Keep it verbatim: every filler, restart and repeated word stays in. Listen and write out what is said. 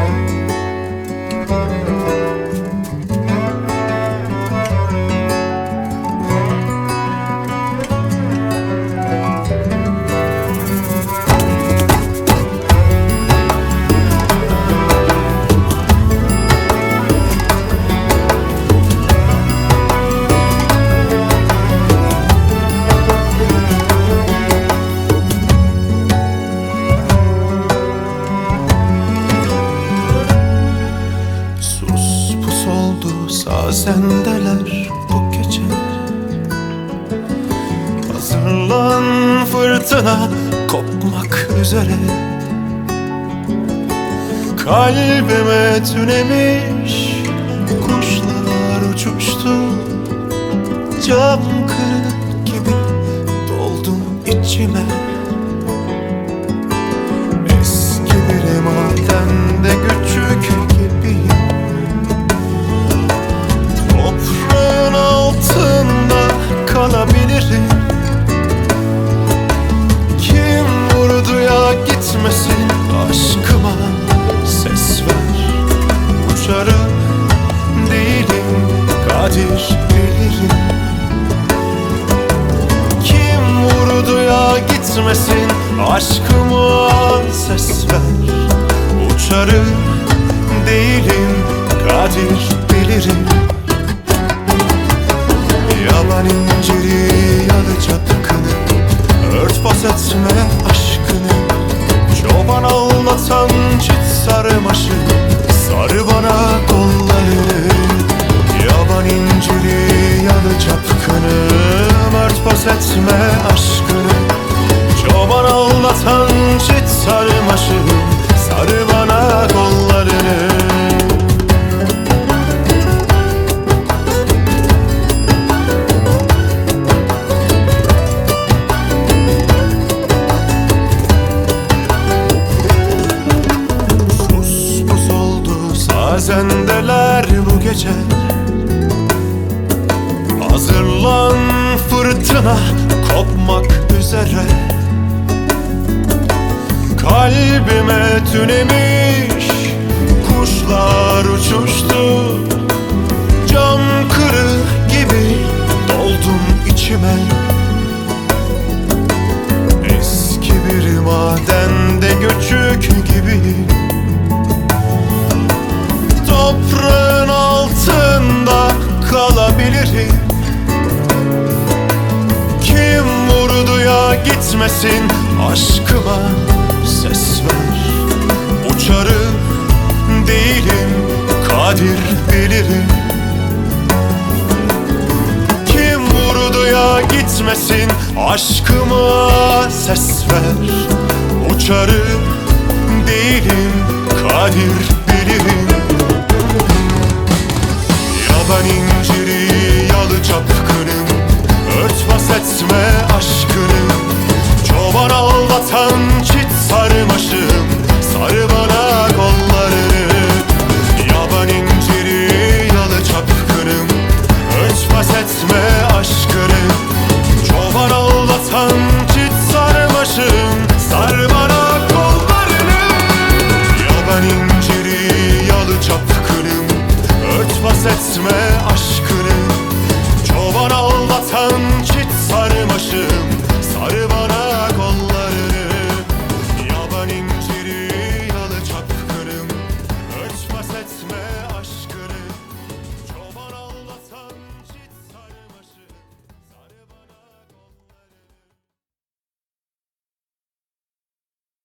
Sendeler bu gece. Hazırlan, fırtına kopmak üzere. Kalbime tünemiş kuşlar uçuştu. Cam kırık gibi doldum içime. Eski bir madende küçük gibiyim. Toprağın altında kalabilirim. Kim vurdu ya gitmesin aşkıma, ses ver. Uçarım değilim, kadir bilirim. Kim vurdu ya gitmesin aşkıma, ses ver. Uçarım değilim, kadir bilirim. Yalan inciri yalı çapkını, örtbas etme aşkını. Çoban ağlatan çit sarmaşı, sarı bana kollarını. Yaban inciri yalı çapkını, örtbas etme aşkını. Çoban ağlatan çit sarmaşı, sarı bana kollarını. Sendeler bu gece. Hazırlan, fırtına kopmak üzere. Kalbime tünemiş kuşlar uçuştu. Cam kırık gibi doldum içime. Eski bir madende göçük gibi. Toprağın altında kalabilirim. Kim vurdu ya gitmesin aşkıma, ses ver. Uçarım değilim, kadir bilirim. Kim vurdu ya gitmesin aşkıma, ses ver. Uçarım